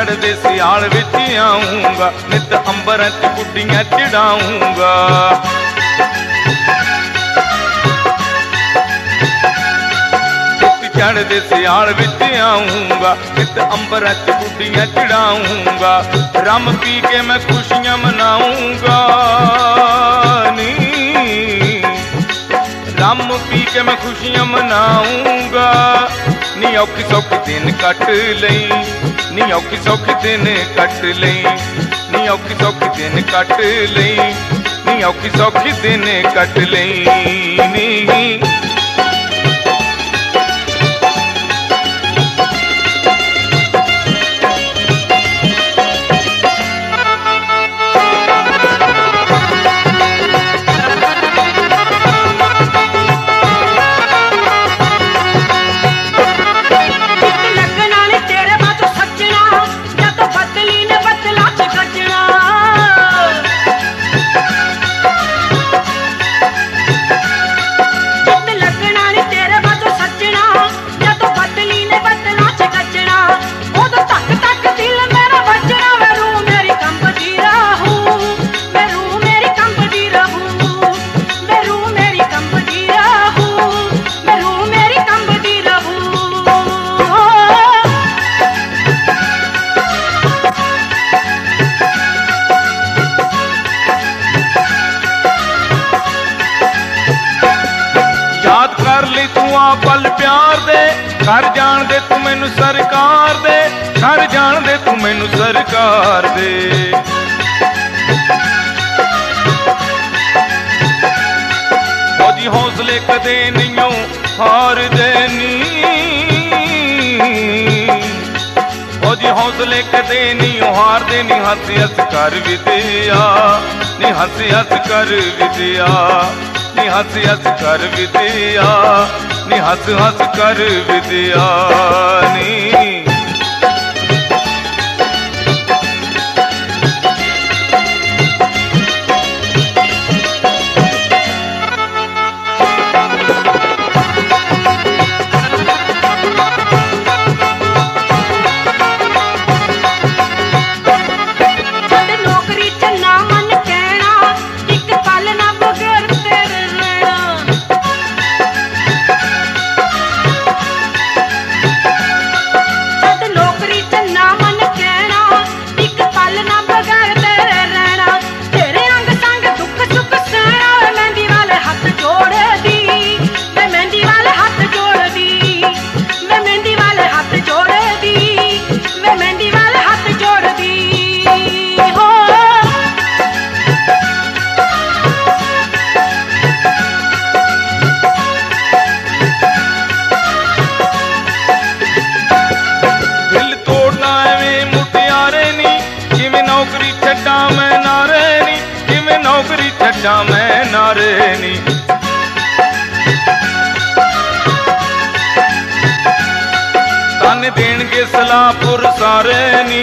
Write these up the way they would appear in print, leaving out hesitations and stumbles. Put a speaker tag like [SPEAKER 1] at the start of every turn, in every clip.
[SPEAKER 1] चढ़दे सियाल विच आऊंगा, नित अंबरां च गुड्डियां चढ़ाऊंगा। चढ़दे सियाल विच आऊंगा, नित अंबरां च गुड्डियां चढ़ाऊंगा। रम पी के मैं खुशियां मनाऊंगा नी, रम पी के मैं खुशियां मनाऊंगा। नी औखी सौखी दिन कट लई, नी औखी सौखी दिन कट लई, नी औखी सौखी दिन कट लई, नी औखी सौखी दिन कट लई नी। पल प्यार दे घर जान दे तू मैनू सरकार दे, घर जान दे तू मैनू सरकार दे। फौजी हौसले कदे नहीं हार देनी, फौजी हौसले कदे नहीं हार दे। नी हंस हंस कर विद्या, नी हंस हंस कर विद्या, नी हंस हंस कर विद्या, नी हंस हंस कर विद्या नी। नौकरी छड्डा मैं नारे नी, तन देणगे सलाहपुर सारे नी,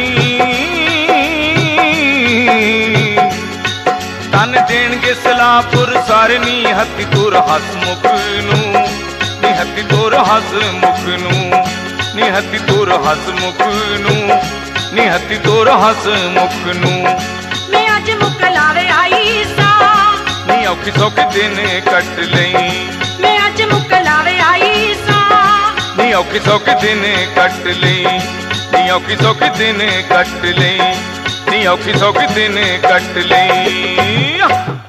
[SPEAKER 1] तन देणगे सलाहपुर सारे नी। हत्ती तुर हसमुख नू, नी हत्ती तुर हसमुख नू, नी हत्ती तुर हसमुख नू, नी हत्ती तुर हसमुख नू।
[SPEAKER 2] मैं अज मुकलावे आई सा,
[SPEAKER 1] नी औखी सौखी दिन कट लई,
[SPEAKER 2] मैं अज मुकलावे आई सा,
[SPEAKER 1] नी औखी सौखी दिन कट लई, नी औखी सौखी दिन कट लई, नी औखी सौखी दिन कट लई।